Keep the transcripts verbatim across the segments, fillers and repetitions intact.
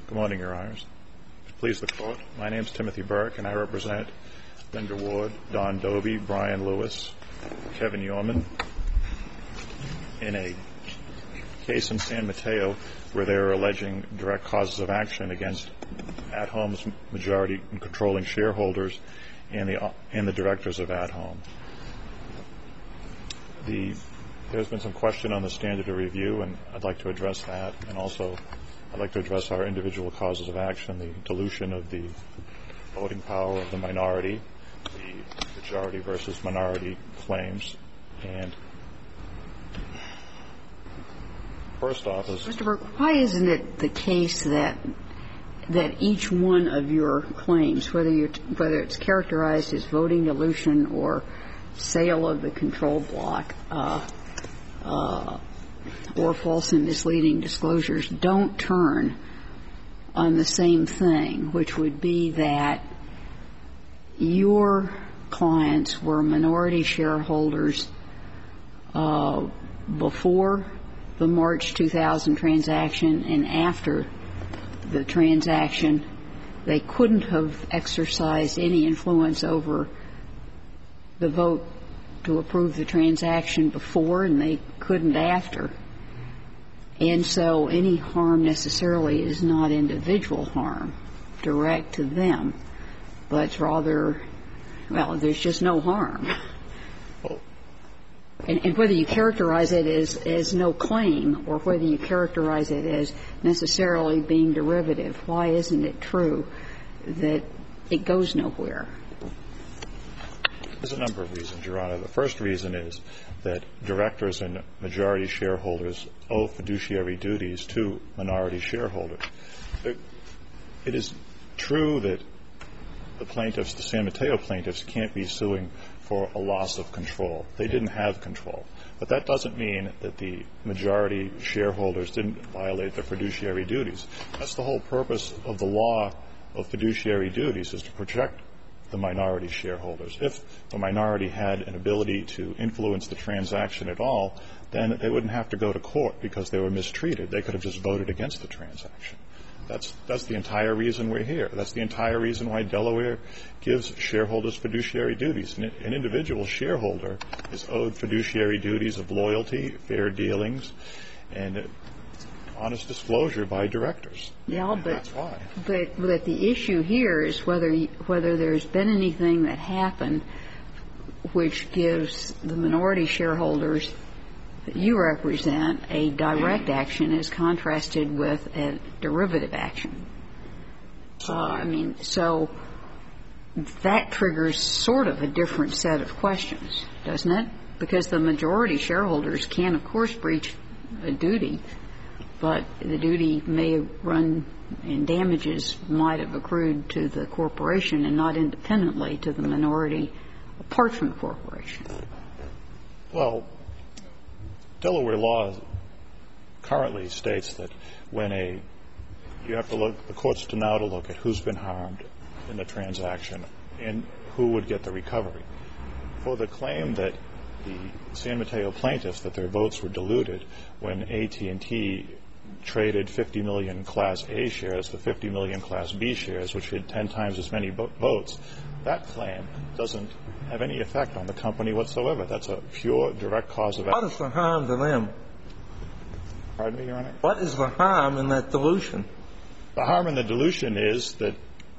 Good morning, Your Honors. Please the Court. My name is Timothy Burke, and I represent Linda Ward, Don Dobie, Brian Lewis, Kevin Yorman, in a case in San Mateo where they are alleging direct causes of action against At Home's majority and controlling shareholders and the and the directors of At Home. The There's been some question on the standard of review, and I'd like to address that. And also, I'd like to address our individual causes of action, the dilution of the voting power of the minority, the majority versus minority claims. And first off is... Mister Burke, why isn't it the case that that each one of your claims, whether you're, whether it's characterized as voting dilution or sale of the control block, uh, uh, or false and misleading disclosures, don't turn on the same thing, which would be that your clients were minority shareholders uh, before the March two thousand transaction, and after the transaction they couldn't have exercised any influence over the vote to approve the transaction before, and they couldn't after. And so any harm necessarily is not individual harm direct to them, but it's rather, well, there's just no harm. And, and whether you characterize it as, as no claim or whether you characterize it as necessarily being derivative, why isn't it true that it goes nowhere? There's a number of reasons, Your Honor. The first reason is that directors and majority shareholders owe fiduciary duties to minority shareholders. It, it is true that the plaintiffs, the San Mateo plaintiffs, can't be suing for a loss of control. They didn't have control. But that doesn't mean that the majority shareholders didn't violate their fiduciary duties. That's the whole purpose of the law of fiduciary duties, is to protect the minority shareholders. If the minority had an ability to influence the transaction at all, then they wouldn't have to go to court because they were mistreated. They could have just voted against the transaction. That's, that's the entire reason we're here. That's the entire reason why Delaware gives shareholders fiduciary duties. An, an individual shareholder is owed fiduciary duties of loyalty, fair dealings, and honest disclosure by directors. Yeah, and but that's why. But, but the issue here is whether whether there's been anything that happened which gives the minority shareholders that you represent a direct action as contrasted with a derivative action. Uh, I mean, so that triggers sort of a different set of questions, doesn't it? Because the majority shareholders can, of course, breach a duty, but the duty may run and damages might have accrued to the corporation and not independently to the minority apart from the corporation. Well, Delaware law currently states that when a you have to look, the courts to now to look at who's been harmed in the transaction and who would get the recovery. For the claim that the San Mateo plaintiffs, that their votes were diluted when A T and T traded fifty million Class A shares for fifty million Class B shares, which had ten times as many votes, that claim doesn't have any effect on the company whatsoever. That's a pure, direct cause of action. What is the harm to them? Pardon me, Your Honor? What is the harm in that dilution? The harm in the dilution is that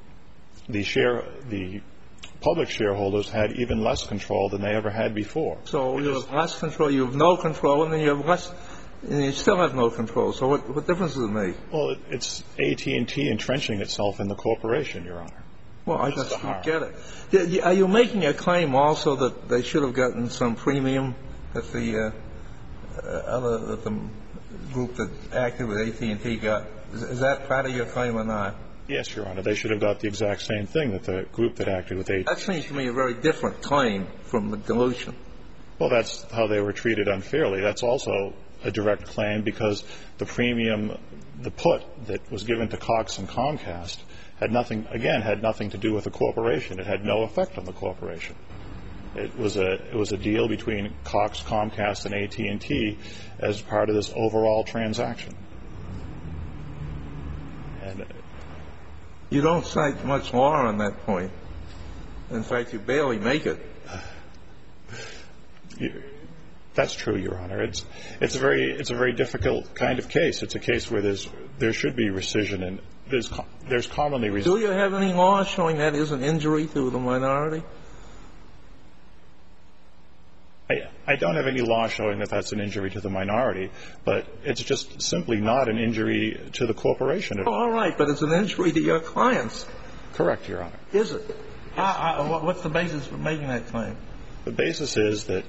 the share, the public shareholders had even less control than they ever had before. So you have less control, you have no control, and then you have less, and you still have no control. So what, what difference does it make? Well, it, it's A T and T entrenching itself in the corporation, Your Honor. Well, I just don't get it. Are you making a claim also that they should have gotten some premium that the uh, other that the group that acted with A T and T got? Is, is that part of your claim or not? Yes, Your Honor. They should have got the exact same thing that the group that acted with A T and T. That seems to me a very different claim from the dilution. Well, that's how they were treated unfairly. That's also a direct claim because the premium, the put that was given to Cox and Comcast had nothing, again, had nothing to do with the corporation. It had no effect on the corporation. It was a it was a deal between Cox, Comcast, and A T and T as part of this overall transaction. And you don't cite much law on that point. In fact, you barely make it. You, that's true, Your Honor. It's it's a very it's a very difficult kind of case. It's a case where there's there should be rescission, and there's there's commonly rescission. Do you have any law showing that is an injury to the minority? I, I don't have any law showing that that's an injury to the minority, but it's just simply not an injury to the corporation. Oh, all right, but it's an injury to your clients. Correct, Your Honor. Is it? I, I, what's the basis for making that claim? The basis is that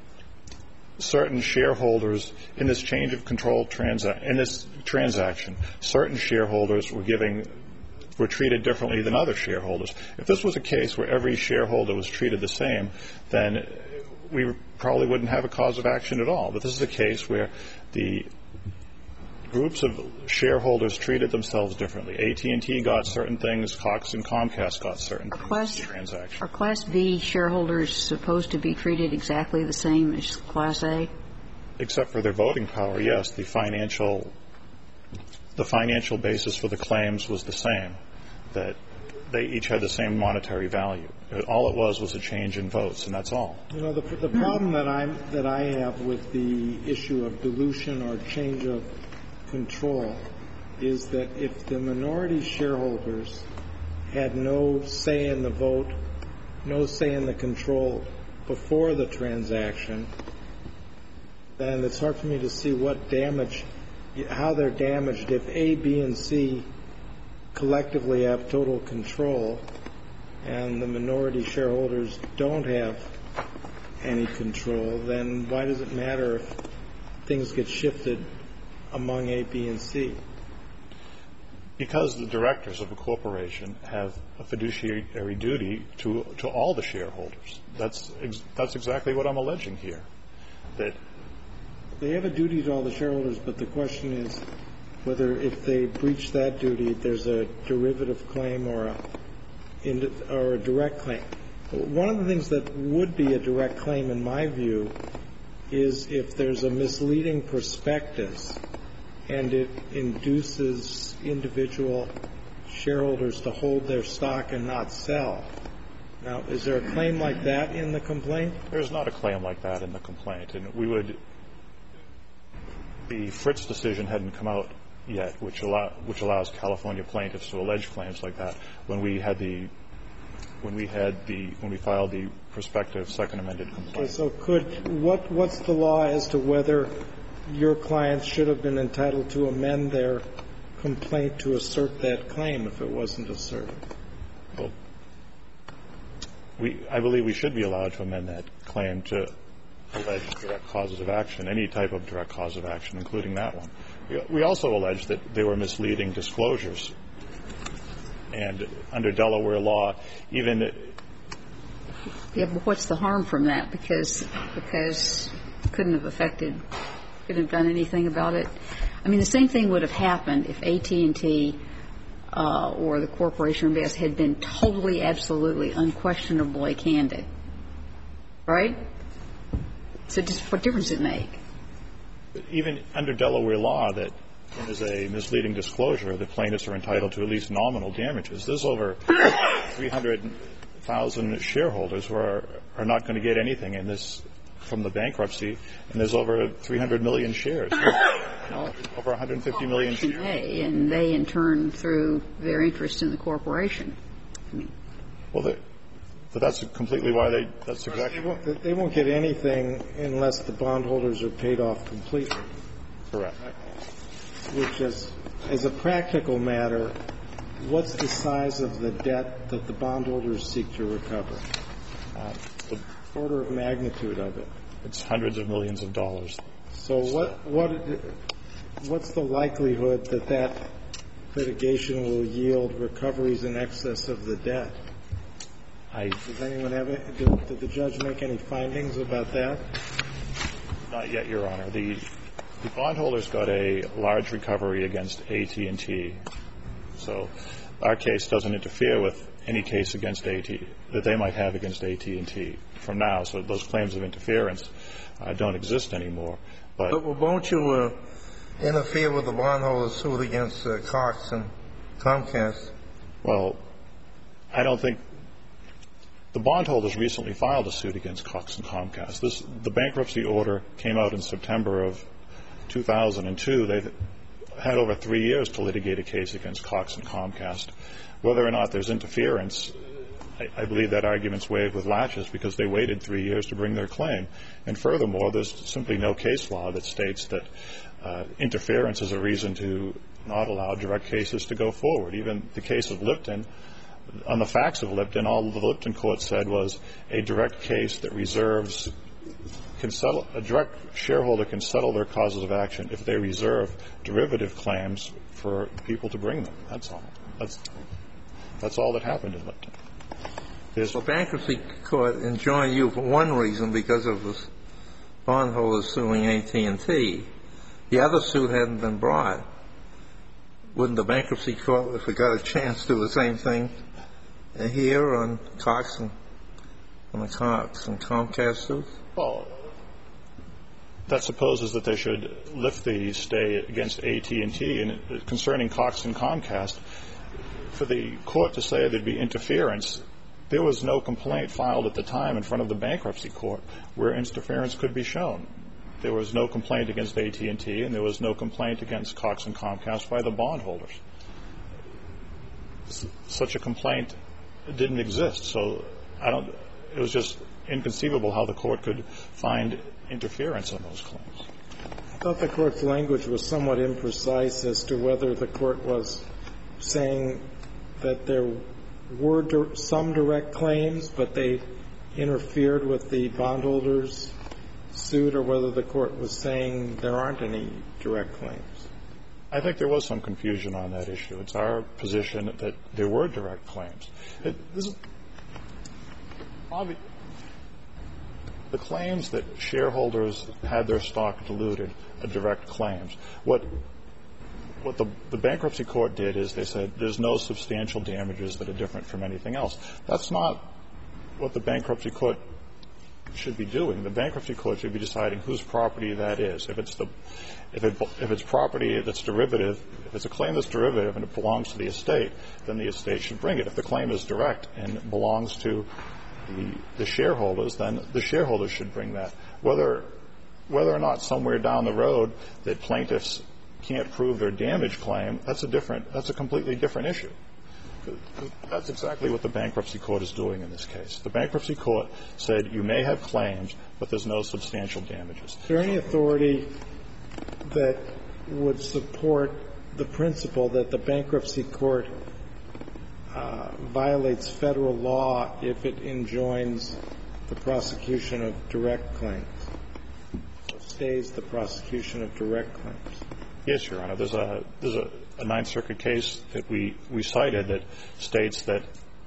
certain shareholders in this change of control transa- in this transaction, certain shareholders were giving were treated differently than other shareholders. If this was a case where every shareholder was treated the same, then we probably wouldn't have a cause of action at all. But this is a case where the groups of shareholders treated themselves differently. A T and T got certain things. Cox and Comcast got certain things in the transaction. Are Class B shareholders supposed to be treated exactly the same as Class A? Except for their voting power, yes. The financial, the financial basis for the claims was the same, that they each had the same monetary value. All it was was a change in votes, and that's all. You know, the, the problem that I'm that I have with the issue of dilution or change of control is that if the minority shareholders had no say in the vote, no say in the control before the transaction, then it's hard for me to see what damage, how they're damaged if A, B, and C collectively have total control and the minority shareholders don't have any control. Then why does it matter if things get shifted among A, B, and C? Because the directors of a corporation have a fiduciary duty to to all the shareholders. That's ex- that's exactly what I'm alleging here. That they have a duty to all the shareholders, but the question is whether if they breach that duty, there's a derivative claim or a or a direct claim. One of the things that would be a direct claim, in my view, is if there's a misleading prospectus and it induces individual shareholders to hold their stock and not sell. Now, is there a claim like that in the complaint? There's not a claim like that in the complaint. And we would – the Fritz decision hadn't come out yet, which allow, which allows California plaintiffs to allege claims like that. When we had the when we had the when we filed the prospective second amended complaint. Okay, so could what what's the law as to whether your clients should have been entitled to amend their complaint to assert that claim if it wasn't asserted? Well, we I believe we should be allowed to amend that claim to allege direct causes of action, any type of direct cause of action, including that one. We also allege that they were misleading disclosures. And under Delaware law, even – Yeah, but what's the harm from that? Because because couldn't have affected – couldn't have done anything about it? I mean, the same thing would have happened if A T and T uh, or the corporation or had been totally, absolutely, unquestionably candid. Right? So just what difference does it make? Even under Delaware law, that is a misleading disclosure, the plaintiffs are entitled to at least nominal damages. There's over three hundred thousand shareholders who are, are not going to get anything in this from the bankruptcy, and there's over three hundred million shares, well, over one hundred fifty million shares. They, and they, in turn, through their interest in the corporation. I mean. Well, they, but that's completely why they – that's exactly – They won't, they won't get anything unless the bondholders are paid off completely. Correct. Which is, as a practical matter, what's the size of the debt that the bondholders seek to recover? Uh, the order of magnitude of it. It's hundreds of millions of dollars. So what what what's the likelihood that that litigation will yield recoveries in excess of the debt? I, Does anyone have it? Did, did the judge make any findings about that? Not yet, Your Honor. The The bondholders got a large recovery against A T and T, so our case doesn't interfere with any case against A T that they might have against A T and T from now. So those claims of interference uh, don't exist anymore. But, but won't you uh, interfere with the bondholders sued against uh, Cox and Comcast? Well, I don't think the bondholders recently filed a suit against Cox and Comcast. This, the bankruptcy order came out in September of two thousand two. They've had over three years to litigate a case against Cox and Comcast. Whether or not there's interference, I, I believe that argument's waived with latches because they waited three years to bring their claim. And furthermore, there's simply no case law that states that uh, interference is a reason to not allow direct cases to go forward. Even the case of Lipton, on the facts of Lipton, all the Lipton court said was a direct case that reserves can settle, a direct shareholder can settle their causes of action if they reserve derivative claims for people to bring them. That's all. That's that's all that happened in Lipton. There's the bankruptcy court enjoined you for one reason, because of the bondholders suing A T and T. The other suit hadn't been brought. Wouldn't the bankruptcy court, if it got a chance, do the same thing here on Cox and on the Cox and Comcast suits? Well, that supposes that they should lift the stay against A T and T. And concerning Cox and Comcast, for the court to say there'd be interference, there was no complaint filed at the time in front of the bankruptcy court where interference could be shown. There was no complaint against A T and T, and there was no complaint against Cox and Comcast by the bondholders. Such a complaint didn't exist, so I don't. It was just inconceivable how the court could find interference on those claims. I thought the court's language was somewhat imprecise as to whether the court was saying that there were di- some direct claims, but they interfered with the bondholders' suit, or whether the court was saying there aren't any direct claims. I think there was some confusion on that issue. It's our position that there were direct claims. It, this is obvi- the claims that shareholders had their stock diluted are direct claims. What what the, the bankruptcy court did is they said there's no substantial damages that are different from anything else. That's not what the bankruptcy court should be doing. The bankruptcy court should be deciding whose property that is. If it's the if it if it's property that's derivative, if it's a claim that's derivative and it belongs to the estate, then the estate should bring it. If the claim is direct and belongs to the, the shareholders, then the shareholders should bring that. Whether whether or not somewhere down the road that plaintiffs can't prove their damage claim, that's a different that's a completely different issue. That's exactly what the bankruptcy court is doing in this case. The bankruptcy court said you may have claims, but there's no substantial damages. Is there any authority that would support the principle that the bankruptcy court uh, violates federal law if it enjoins the prosecution of direct claims, or stays the prosecution of direct claims? Yes, Your Honor. There's a there's a, a Ninth Circuit case that we, we cited that states that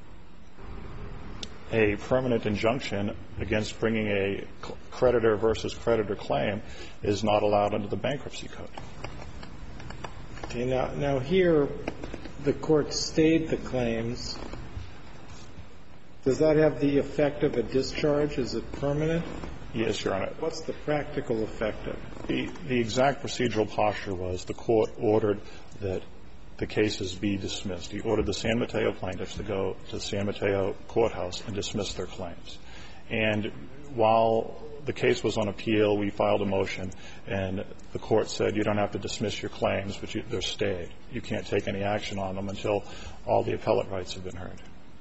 a permanent injunction against bringing a creditor versus creditor claim is not allowed under the bankruptcy code. Okay. Now, now here, the court stayed the claims. Does that have the effect of a discharge? Is it permanent? Yes, Your Honor. What's the practical effect of it? The, the exact procedural posture was the court ordered that the cases be dismissed. He ordered the San Mateo plaintiffs to go to the San Mateo courthouse and dismiss their claims. And while the case was on appeal, we filed a motion, and the court said you don't have to dismiss your claims, but you, they're stayed. You can't take any action on them until all the appellate rights have been heard.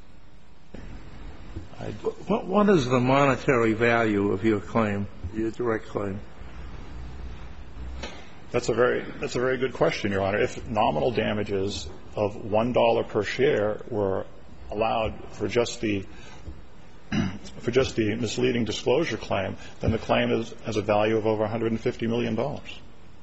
What, what is the monetary value of your claim, your direct claim? That's a very that's a very good question, Your Honor. If nominal damages of one dollar per share were allowed for just the for just the misleading disclosure claim, then the claim is, has a value of over one hundred fifty million dollars.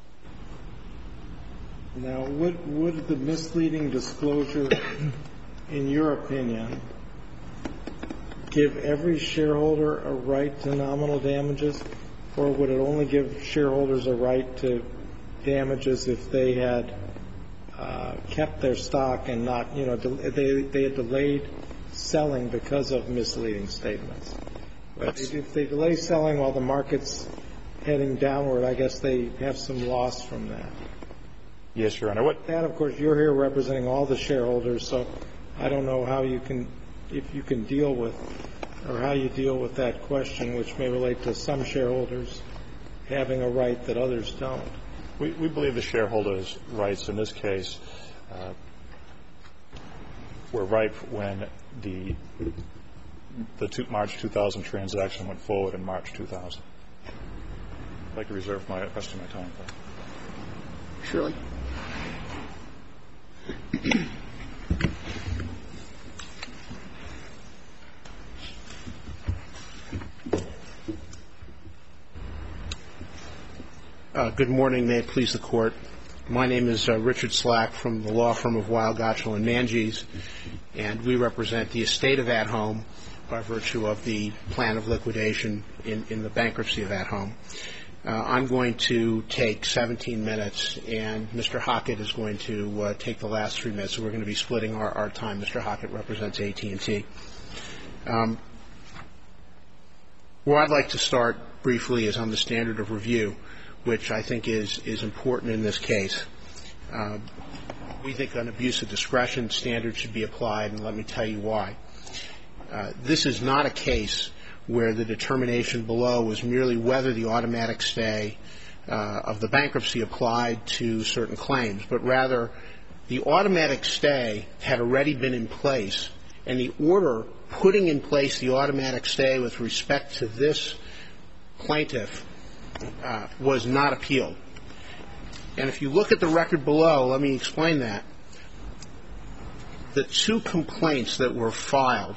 Now, would would the misleading disclosure, in your opinion, give every shareholder a right to nominal damages, or would it only give shareholders a right to damages if they had uh, kept their stock and not, you know, they they had delayed selling because of misleading statements? But if they delay selling while the market's heading downward, I guess they have some loss from that. Yes, Your Honor. What that, of course, you're here representing all the shareholders, so I don't know how you can, if you can deal with, or how you deal with that question, which may relate to some shareholders having a right that others don't. We, we believe the shareholders' rights in this case uh, were ripe when the the two, March two thousand transaction went forward in March two thousand. I'd like to reserve my rest of my time. Surely. Uh, good morning. May it please the Court. My name is uh, Richard Slack from the law firm of Weil, Gotshal and Manges, and we represent the estate of At Home by virtue of the plan of liquidation in, in the bankruptcy of At Home. Uh, I'm going to take seventeen minutes, and Mister Hockett is going to uh, take the last three minutes. So we're going to be splitting our, our time. Mister Hockett represents A T and T. Um, where I'd like to start briefly is on the standard of review, which I think is, is important in this case. Uh, we think an abuse of discretion standard should be applied, and let me tell you why. Uh, this is not a case where the determination below was merely whether the automatic stay uh, of the bankruptcy applied to certain claims, but rather the automatic stay had already been in place, and the order putting in place the automatic stay with respect to this plaintiff uh, was not appealed. And if you look at the record below, let me explain that. The two complaints that were filed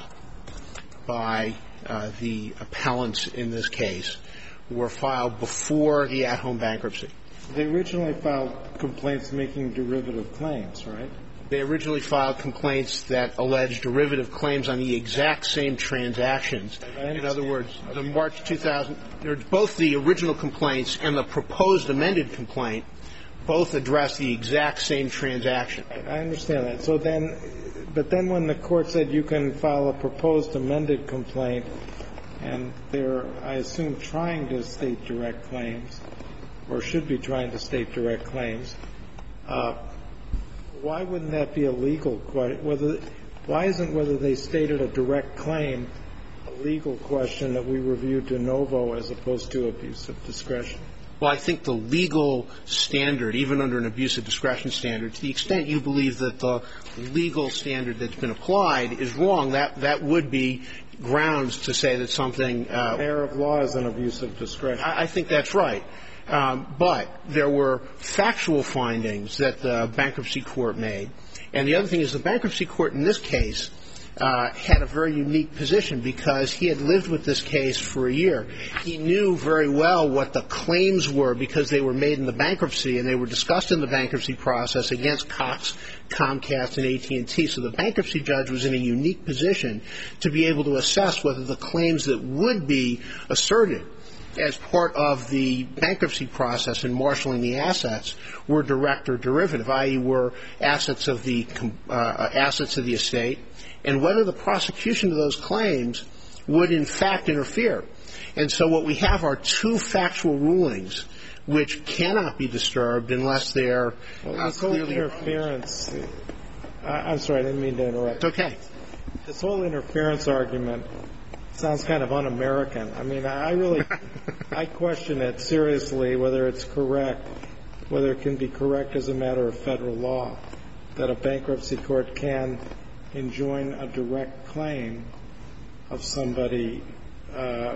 by uh, the appellants in this case were filed before the At Home bankruptcy. They originally filed complaints making derivative claims, right? They originally filed complaints that alleged derivative claims on the exact same transactions. In other words, the March two thousand, both the original complaints and the proposed amended complaint both address the exact same transaction. I understand that. So then, but then when the court said you can file a proposed amended complaint, and they're, I assume, trying to state direct claims, or should be trying to state direct claims, uh, why wouldn't that be a legal question? Whether, why isn't whether they stated a direct claim a legal question that we review de novo as opposed to abuse of discretion? Well, I think the legal standard, even under an abuse of discretion standard, to the extent you believe that the legal standard that's been applied is wrong, that, that would be grounds to say that something uh, error of law is an abuse of discretion. I, I think that's right. Um, but there were factual findings that the bankruptcy court made. And the other thing is the bankruptcy court in this case uh, had a very unique position because he had lived with this case for a year. He knew very well what the claims were because they were made in the bankruptcy and they were discussed in the bankruptcy process against Cox, Comcast, and A T and T. So the bankruptcy judge was in a unique position to be able to assess whether the claims that would be asserted as part of the bankruptcy process in marshaling the assets were direct or derivative, that is were assets of the uh, assets of the estate, and whether the prosecution of those claims would in fact interfere. And so what we have are two factual rulings which cannot be disturbed unless they're well, uh, this whole clearly interference. Uh, I'm sorry, I didn't mean to interrupt. It's okay. This whole interference argument sounds kind of un-American. I mean, I really, I question it seriously whether it's correct, whether it can be correct as a matter of federal law, that a bankruptcy court can enjoin a direct claim of somebody uh,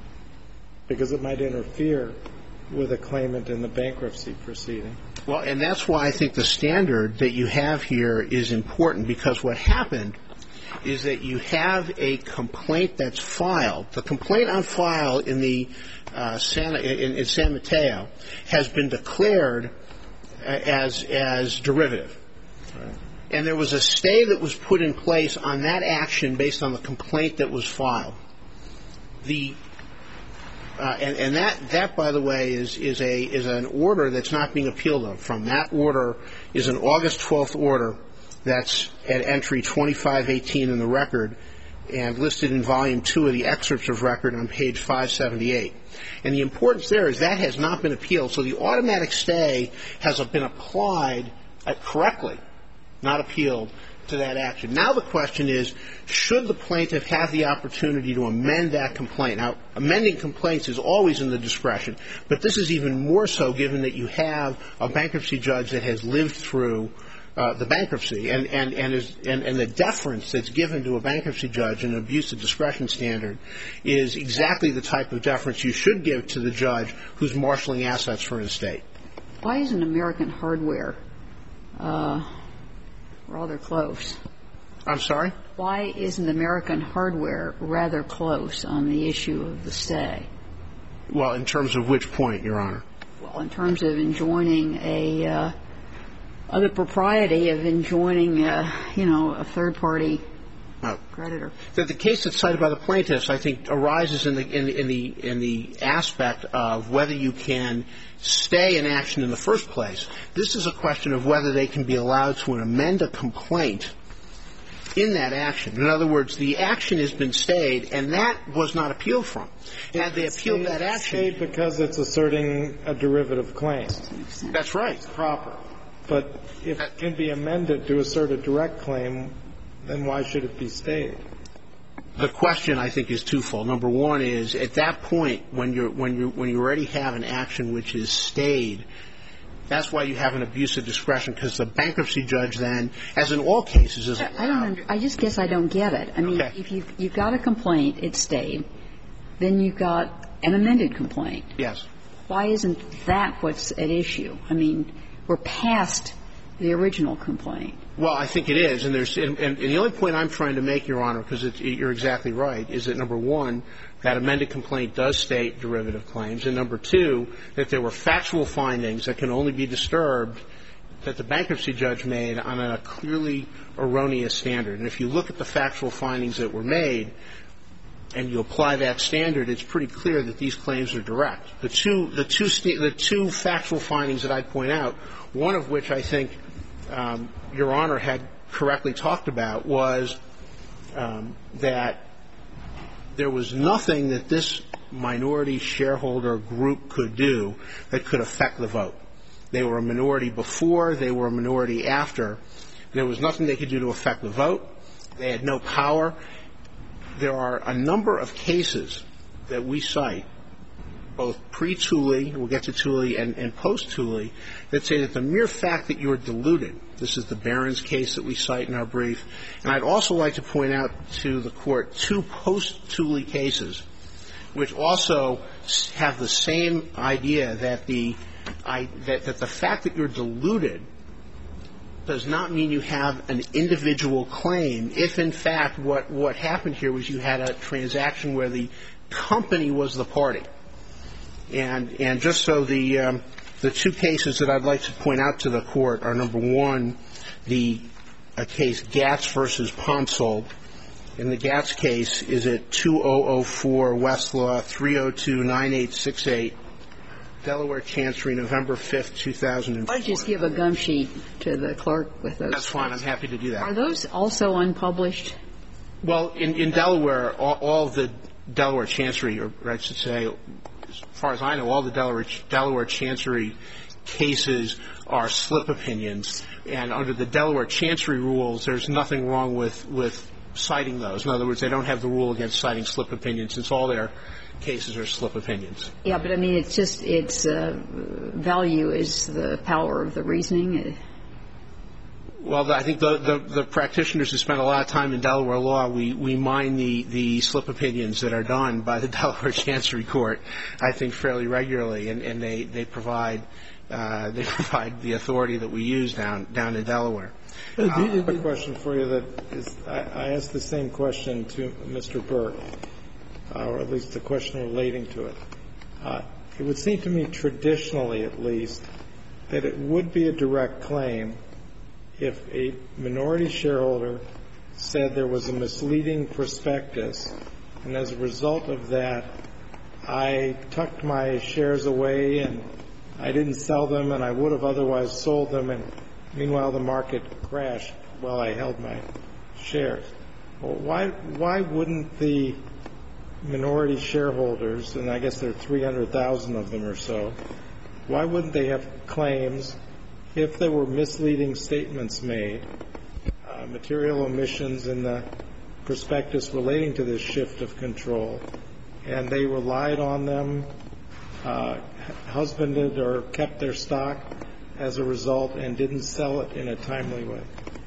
because it might interfere with a claimant in the bankruptcy proceeding. Well, and that's why I think the standard that you have here is important, because what happened is that you have a complaint that's filed. The complaint on file in the uh, Santa, in, in San Mateo has been declared uh, as as derivative. Right. And there was a stay that was put in place on that action based on the complaint that was filed. The uh, and, and that that by the way is is a is an order that's not being appealed from. That order is an August twelfth order. That's at entry twenty-five eighteen in the record, and listed in volume two of the excerpts of record on page five seventy-eight. And the importance there is that has not been appealed. So the automatic stay has been applied correctly, not appealed, to that action. Now the question is, should the plaintiff have the opportunity to amend that complaint? Now, amending complaints is always in the discretion, but this is even more so given that you have a bankruptcy judge that has lived through uh, the bankruptcy, and and and, is, and and the deference that's given to a bankruptcy judge in an abuse of discretion standard is exactly the type of deference you should give to the judge who's marshaling assets for an estate. Why isn't American Hardware uh, rather close? I'm sorry? Why isn't American Hardware rather close on the issue of the stay? Well, in terms of which point, Your Honor? Well, in terms of enjoining a uh, – the propriety of enjoining, uh, you know, a third-party oh. creditor. The, the case that's cited by the plaintiffs, I think, arises in the in the in the in the aspect of whether you can stay an action in the first place. This is a question of whether they can be allowed to amend a complaint in that action. In other words, the action has been stayed, and that was not appealed from. Had they appealed that action, stayed because it's asserting a derivative claim. That's right. It's proper. But if it can be amended to assert a direct claim, then why should it be stayed? The question, I think, is twofold. Number one is, at that point, when you're when you when you already have an action which is stayed, that's why you have an abuse of discretion, because the bankruptcy judge then, as in all cases, is. I don't. Under, I just guess I don't get it. I mean, okay. if you've you've got a complaint, it's stayed, then you've got an amended complaint. Yes. Why isn't that what's at issue? I mean, we're past the original complaint. Well, I think it is, and there's and, and the only point I'm trying to make, Your Honor, because it, you're exactly right, is that number one, that amended complaint does state derivative claims, and number two, that there were factual findings that can only be disturbed that the bankruptcy judge made on a clearly erroneous standard. And if you look at the factual findings that were made, and you apply that standard, it's pretty clear that these claims are direct. The two, the two, the two factual findings that I'd point out, one of which I think um, Your Honor had correctly talked about, was um, that there was nothing that this minority shareholder group could do that could affect the vote. They were a minority before, they were a minority after. There was nothing they could do to affect the vote. They had no power. There are a number of cases that we cite, both pre-Tooley, we'll get to Tooley, and, and post-Tooley, that say that the mere fact that you're diluted, this is the Barron's case that we cite in our brief, and I'd also like to point out to the Court two post-Tooley cases, which also have the same idea that the, I, that, that the fact that you're diluted does not mean you have an individual claim if, in fact, what, what happened here was you had a transaction where the company was the party. And, and just so the, um, the two cases that I'd like to point out to the Court are, number one, the a case Gatz versus Ponsol. In the Gatz case is at two thousand four Westlaw three oh two nine eight six eight. Delaware Chancery, November fifth, two thousand four. I'd just give a gum sheet to the clerk with those. That's fine. I'm happy to do that. Are those also unpublished? Well, in, in Delaware, all, all of the Delaware Chancery, or I should say, as far as I know, all the Delaware, Delaware Chancery cases are slip opinions. And under the Delaware Chancery rules, there's nothing wrong with, with citing those. In other words, they don't have the rule against citing slip opinions, since all their cases are slip opinions. Yeah, but I mean, it's just, its uh, value is the power of the reasoning. Well, I think the, the, the practitioners who spend a lot of time in Delaware law, we, we mine the, the slip opinions that are done by the Delaware Chancery Court, I think, fairly regularly, and, and they, they provide uh, they provide the authority that we use down down in Delaware. Uh, I have a question for you that is, I, I asked the same question to Mister Burke, uh, or at least a question relating to it. Uh, it would seem to me, traditionally at least, that it would be a direct claim if a minority shareholder said there was a misleading prospectus, and as a result of that, I tucked my shares away and I didn't sell them, and I would have otherwise sold them, and meanwhile the market crashed while I held my shares. Well, why why wouldn't the minority shareholders, and I guess there are three hundred thousand of them or so, why wouldn't they have claims if there were misleading statements made, uh, material omissions in the prospectus relating to this shift of control, and they relied on them, uh, husbanded or kept their stock as a result and didn't sell it in a timely way?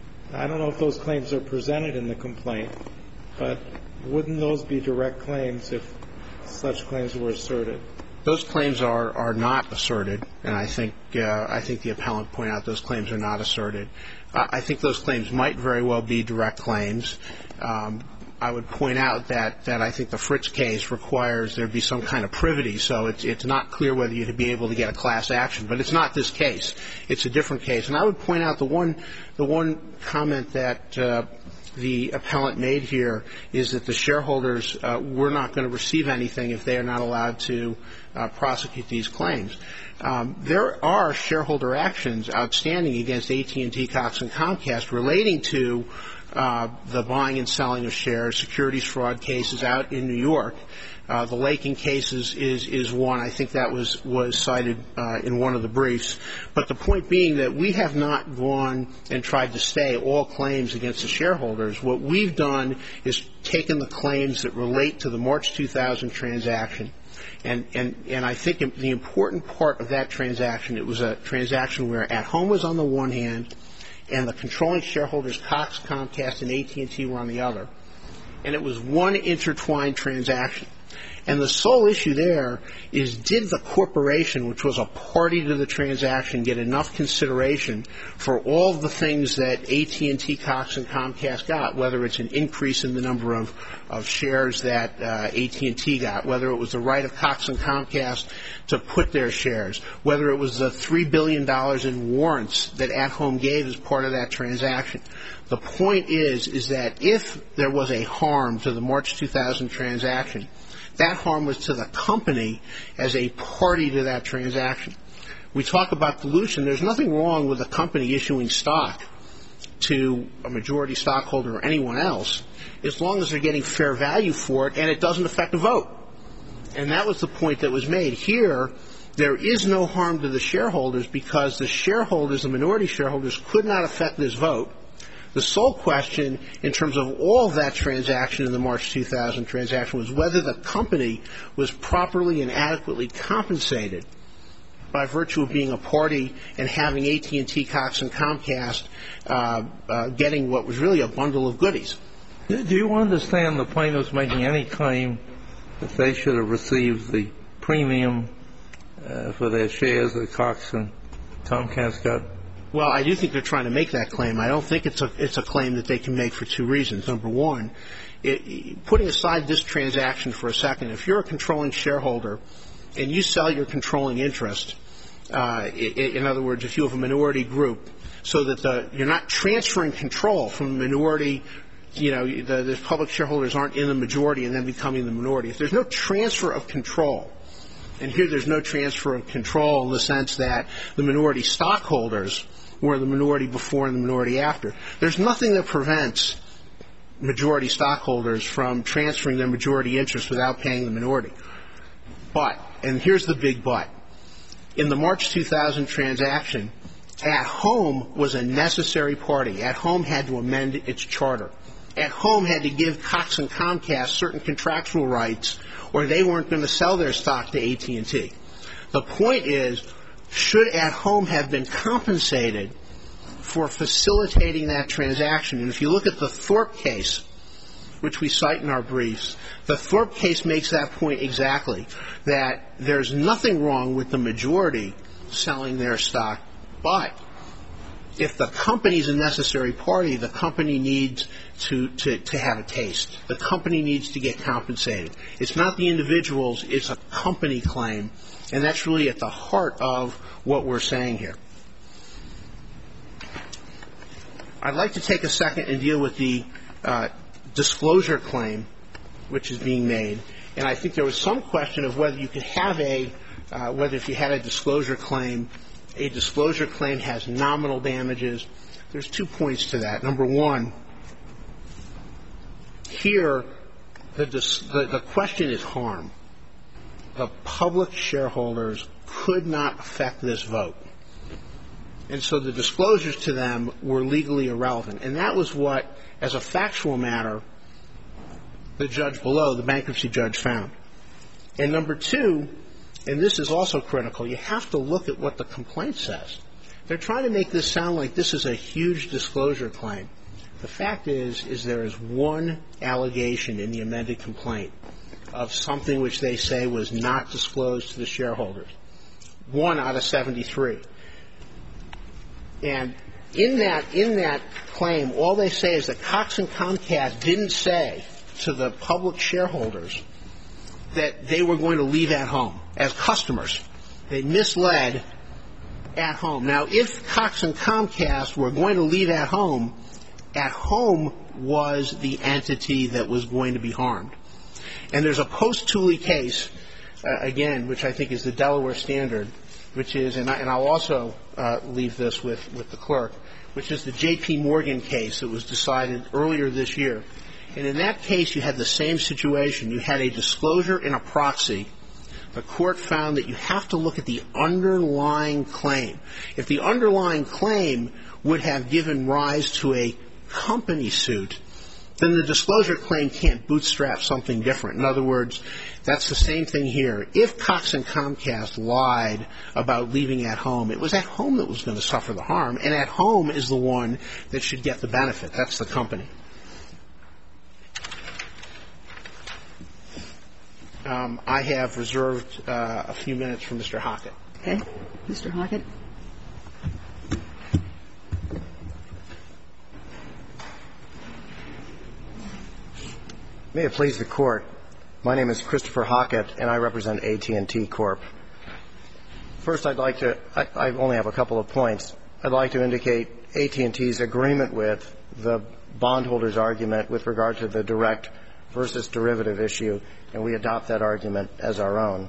I don't know if those claims are presented in the complaint, but wouldn't those be direct claims if such claims were asserted? Those claims are, are not asserted, and I think uh, I think the appellant pointed out those claims are not asserted. Uh, I think those claims might very well be direct claims. Um, I would point out that, that I think the Fritz case requires there be some kind of privity, so it's, it's not clear whether you'd be able to get a class action. But it's not this case. It's a different case. And I would point out the one, the one comment that uh, the appellant made here is that the shareholders uh, were not going to receive anything if they are not allowed to uh, prosecute these claims. Um, there are shareholder actions outstanding against A T and T, Cox, and Comcast relating to Uh, the buying and selling of shares, securities fraud cases out in New York. Uh, the Lakin case is, is, is one. I think that was, was cited uh, in one of the briefs. But the point being that we have not gone and tried to stay all claims against the shareholders. What we've done is taken the claims that relate to the March two thousand transaction. And, and, and I think the important part of that transaction, it was a transaction where At Home was on the one hand, and the controlling shareholders, Cox, Comcast, and A T and T were on the other. And it was one intertwined transaction. And the sole issue there is, did the corporation, which was a party to the transaction, get enough consideration for all the things that A T and T, Cox, and Comcast got, whether it's an increase in the number of, of shares that uh, A T and T got, whether it was the right of Cox and Comcast to put their shares, whether it was the three billion dollars in warrants that At Home gave as part of that transaction. The point is, is that if there was a harm to the March two thousand transaction, that harm was to the company as a party to that transaction. We talk about dilution. There's nothing wrong with a company issuing stock to a majority stockholder or anyone else, as long as they're getting fair value for it and it doesn't affect the vote. And that was the point that was made. Here, there is no harm to the shareholders because the shareholders, the minority shareholders, could not affect this vote. The sole question in terms of all of that transaction in the March two thousand transaction was whether the company was properly and adequately compensated by virtue of being a party and having A T and T, Cox, and Comcast uh, uh, getting what was really a bundle of goodies. Do you understand the plaintiffs making any claim that they should have received the premium uh, for their shares that Cox and Comcast got? Well, I do think they're trying to make that claim. I don't think it's a it's a claim that they can make for two reasons. Number one, it, putting aside this transaction for a second, if you're a controlling shareholder and you sell your controlling interest, uh, in, in other words, if you have a minority group, so that the, you're not transferring control from the minority, you know, the, the public shareholders aren't in the majority and then becoming the minority. If there's no transfer of control, and here there's no transfer of control in the sense that the minority stockholders were the minority before and the minority after. There's nothing that prevents majority stockholders from transferring their majority interest without paying the minority. But, and here's the big but, in the March two thousand transaction, At Home was a necessary party. At Home had to amend its charter. At Home had to give Cox and Comcast certain contractual rights, or they weren't going to sell their stock to A T and T. The point is, should At Home have been compensated for facilitating that transaction? And if you look at the Thorpe case, which we cite in our briefs, the Thorpe case makes that point exactly, that there's nothing wrong with the majority selling their stock, but if the company's a necessary party, the company needs to, to, to have a taste. The company needs to get compensated. It's not the individuals, it's a company claim, and that's really at the heart of what we're saying here. I'd like to take a second and deal with the uh, disclosure claim which is being made. And I think there was some question of whether you could have a, uh, whether if you had a disclosure claim, a disclosure claim has nominal damages. There's two points to that. Number one, Here, the, the, the question is harm. The public shareholders could not affect this vote. And so the disclosures to them were legally irrelevant. And that was what, as a factual matter, the judge below, the bankruptcy judge, found. And number two, and this is also critical, you have to look at what the complaint says. They're trying to make this sound like this is a huge disclosure claim. The fact is, is there is one allegation in the amended complaint of something which they say was not disclosed to the shareholders. One out of seventy-three. And in that, in that claim, all they say is that Cox and Comcast didn't say to the public shareholders that they were going to leave at home as customers. They misled at home. Now, if Cox and Comcast were going to leave at home, at home was the entity that was going to be harmed. And there's a post-Tooley case, uh, again, which I think is the Delaware standard, which is, and, I, and I'll also uh, leave this with, with the clerk, which is the J P Morgan case that was decided earlier this year. And in that case, you had the same situation. You had a disclosure in a proxy. The court found that you have to look at the underlying claim. If the underlying claim would have given rise to a company suit, then the disclosure claim can't bootstrap something different. In other words, that's the same thing here. If Cox and Comcast lied about leaving at home, it was at home that was going to suffer the harm, and at home is the one that should get the benefit. That's the company. Um, I have reserved uh, a few minutes for Mister Hockett. Okay. Mister Hockett. May it please the Court. My name is Christopher Hockett, and I represent A T and T Corp. First, I'd like to – I only have a couple of points. I'd like to indicate A T and T's agreement with the bondholders' argument with regard to the direct versus derivative issue, and we adopt that argument as our own.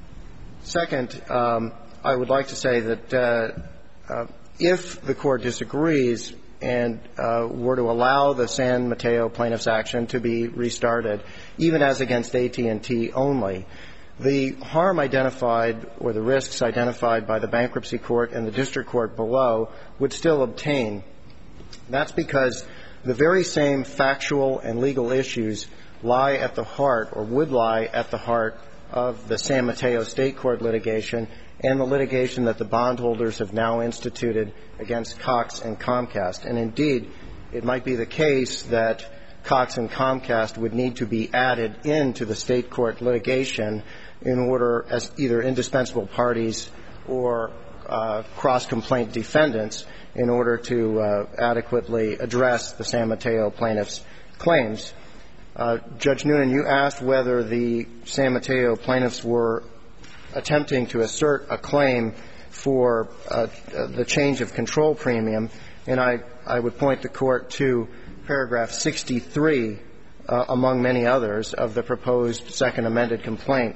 Second, um, I would like to say that uh, uh, if the Court disagrees and uh, were to allow the San Mateo plaintiff's action to be restarted, even as against A T and T only, the harm identified or the risks identified by the bankruptcy court and the district court below would still obtain. That's because the very same factual and legal issues lie at the heart or would lie at the heart of the San Mateo state court litigation and the litigation that the bondholders have now instituted against Cox and Comcast. And indeed, it might be the case that Cox and Comcast would need to be added into the state court litigation in order as either indispensable parties or uh, cross-complaint defendants in order to uh, adequately address the San Mateo plaintiff's claims. Uh, Judge Noonan, you asked whether the San Mateo plaintiffs were attempting to assert a claim for uh, the change of control premium, and I, I would point the Court to paragraph sixty-three, uh, among many others, of the proposed second amended complaint,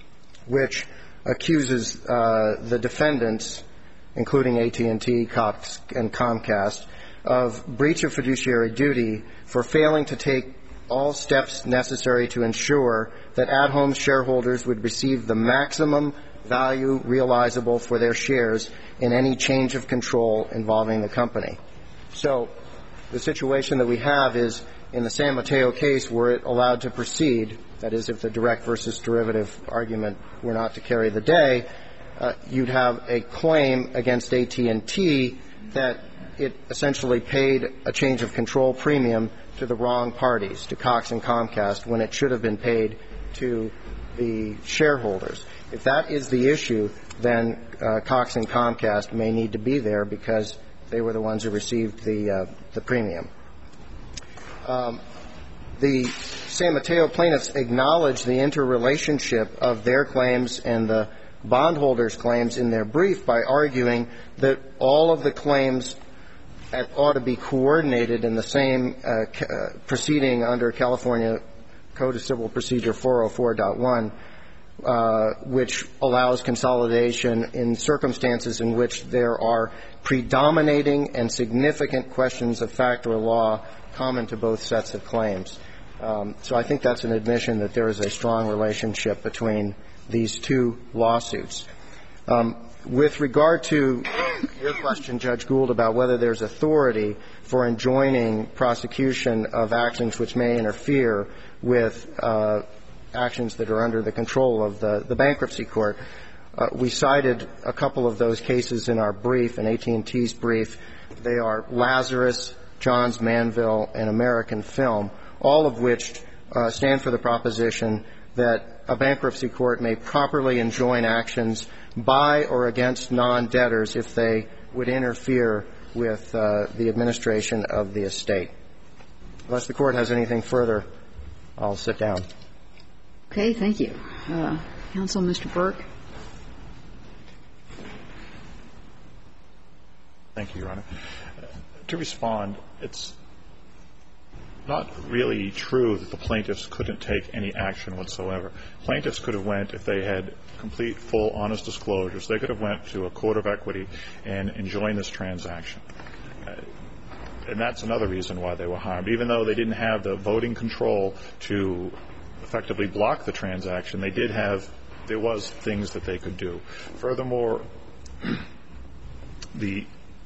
which accuses uh, the defendants, including A T and T, Cox, and Comcast, of breach of fiduciary duty for failing to take all steps necessary to ensure that at-home shareholders would receive the maximum value realizable for their shares in any change of control involving the company. So the situation that we have is in the San Mateo case, were it allowed to proceed, that is, if the direct versus derivative argument were not to carry the day, uh, you'd have a claim against A T and T that it essentially paid a change of control premium to the wrong parties, to Cox and Comcast, when it should have been paid to the shareholders. If that is the issue, then uh, Cox and Comcast may need to be there because they were the ones who received the uh, the premium. Um, the San Mateo plaintiffs acknowledge the interrelationship of their claims and the bondholders' claims in their brief by arguing that all of the claims ought to be coordinated in the same uh, ca- uh, proceeding under California Code of Civil Procedure four oh four point one, uh, which allows consolidation in circumstances in which there are predominating and significant questions of fact or law common to both sets of claims. Um, so I think that's an admission that there is a strong relationship between these two lawsuits. Um, with regard to your question, Judge Gould, about whether there's authority for enjoining prosecution of actions which may interfere with uh, actions that are under the control of the, the bankruptcy court, uh, we cited a couple of those cases in our brief, in A T and T's brief. They are Lazarus, Johns Manville, and American Film, all of which uh, stand for the proposition that a bankruptcy court may properly enjoin actions by or against non-debtors if they would interfere with uh, the administration of the estate. Unless the Court has anything further, I'll sit down. Okay. Thank you. Uh, Counsel, Mister Burke. Thank you, Your Honor. Uh, to respond, it's not really true that the plaintiffs couldn't take any action whatsoever. Plaintiffs could have went, if they had complete, full, honest disclosures, they could have went to a court of equity and enjoined this transaction. Uh, and that's another reason why they were harmed. Even though they didn't have the voting control to effectively block the transaction, they did have, there was things that they could do. Furthermore, the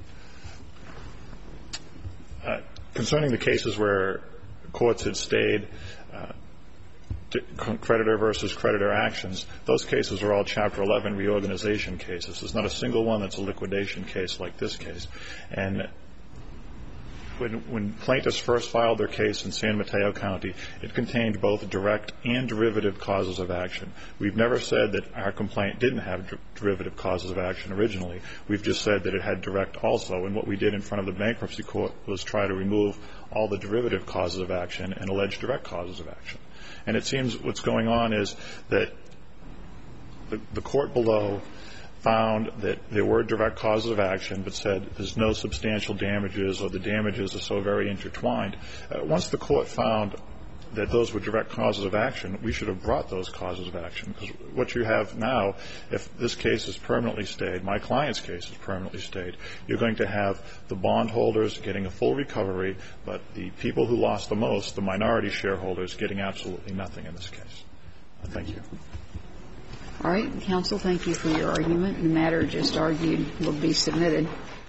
uh, concerning the cases where courts had stayed uh, creditor versus creditor actions, those cases are all Chapter eleven reorganization cases. There's not a single one that's a liquidation case like this case. And when, when plaintiffs first filed their case in San Mateo County, it contained both direct and derivative causes of action. We've never said that our complaint didn't have d- derivative causes of action originally. We've just said that it had direct also. And what we did in front of the bankruptcy court was try to remove all the derivative causes of action and allege direct causes of action. And it seems what's going on is that the, the court below found that there were direct causes of action but said there's no substantial damages or the damages are so very intertwined. Uh, once the court found that those were direct causes of action, we should have brought those causes of action. Because what you have now, if this case is permanently stayed, my client's case is permanently stayed, you're going to have the bondholders getting a full recovery, but the people who lost the most, the minority shareholders, getting absolutely nothing in this case. Uh, thank you. All right. Counsel, thank you for your argument. The matter just argued will be submitted.